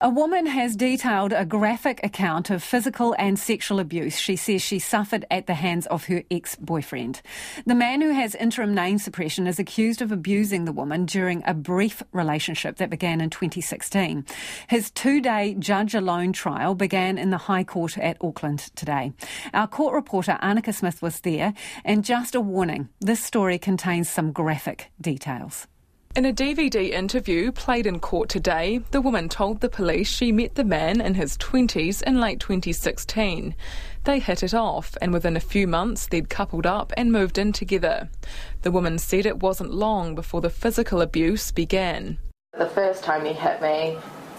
A woman has detailed a graphic account of physical and sexual abuse she says she suffered at the hands of her ex-boyfriend. The man, who has interim name suppression, is accused of abusing the woman during a brief relationship that began in 2016. His 2-day judge-alone trial began in the High Court at Auckland today. Our court reporter Annika Smith was there, and just a warning, this story contains some graphic details. In a DVD interview played in court today, the woman told the police she met the man in his 20s in late 2016. They hit it off, and within a few months they'd coupled up and moved in together. The woman said it wasn't long before the physical abuse began. The first time he hit me,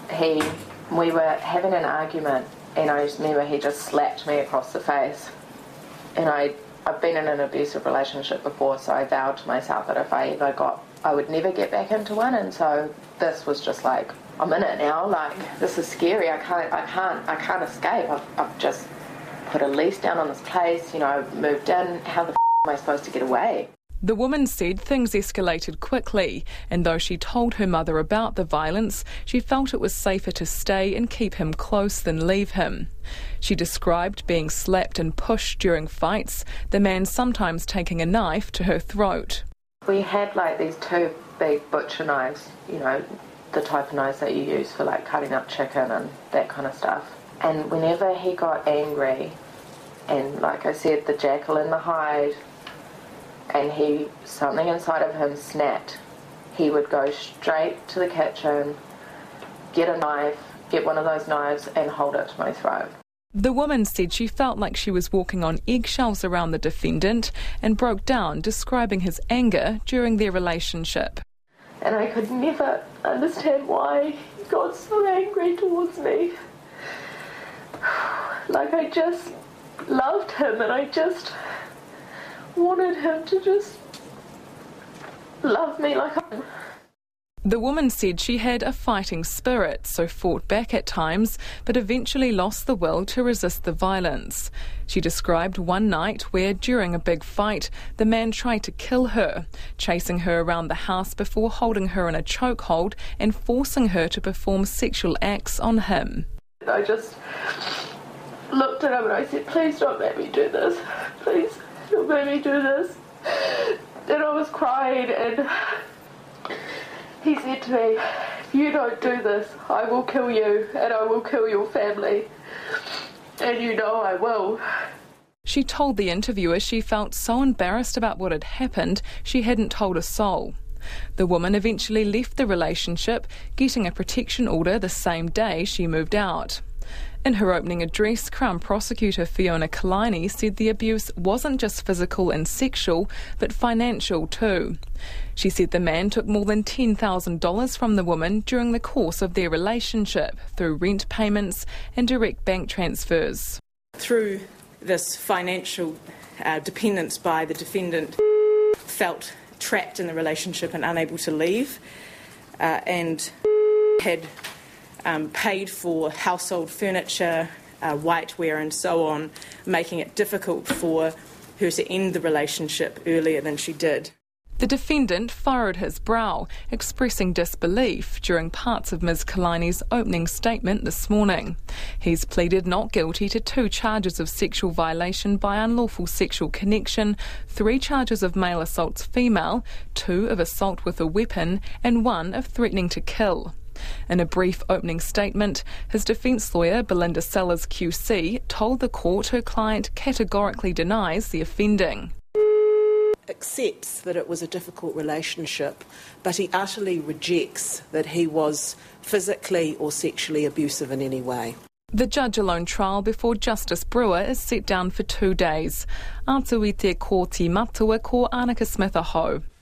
we were having an argument, and I just remember he just slapped me across the face. And I've been in an abusive relationship before, so I vowed to myself that if I would never get back into one, and so this was just like, I'm in it now, like, this is scary, I can't escape. I've just put a lease down on this place, moved in, how the am I supposed to get away? The woman said things escalated quickly, and though she told her mother about the violence, she felt it was safer to stay and keep him close than leave him. She described being slapped and pushed during fights, the man sometimes taking a knife to her throat. We had like these 2 big butcher knives, the type of knives that you use for like cutting up chicken and that kind of stuff. And whenever he got angry, and like I said, the jackal in the hide, and something inside of him snapped, he would go straight to the kitchen, get one of those knives and hold it to my throat. The woman said she felt like she was walking on eggshells around the defendant and broke down, describing his anger during their relationship. And I could never understand why he got so angry towards me. Like, I just loved him, and I just wanted him to just love me like I... The woman said she had a fighting spirit, so fought back at times, but eventually lost the will to resist the violence. She described one night where, during a big fight, the man tried to kill her, chasing her around the house before holding her in a chokehold and forcing her to perform sexual acts on him. I just looked at him and I said, please don't make me do this. Please don't make me do this. And I was crying, and he said to me, if you don't do this, I will kill you and I will kill your family. And I will. She told the interviewer she felt so embarrassed about what had happened, she hadn't told a soul. The woman eventually left the relationship, getting a protection order the same day she moved out. In her opening address, Crown Prosecutor Fiona Kalani said the abuse wasn't just physical and sexual, but financial too. She said the man took more than $10,000 from the woman during the course of their relationship through rent payments and direct bank transfers. Through this financial dependence by the defendant, felt trapped in the relationship and unable to leave, and had paid for household furniture, whiteware and so on, making it difficult for her to end the relationship earlier than she did. The defendant furrowed his brow, expressing disbelief during parts of Ms. Kalani's opening statement this morning. He's pleaded not guilty to 2 charges of sexual violation by unlawful sexual connection, 3 charges of male assaults female, 2 of assault with a weapon, and 1 of threatening to kill. In a brief opening statement, his defence lawyer, Belinda Sellers QC, told the court her client categorically denies the offending. Accepts that it was a difficult relationship, but he utterly rejects that he was physically or sexually abusive in any way. The judge-alone trial before Justice Brewer is set down for 2 days. Ātū i te ko ti matua ko Annika Smith aho.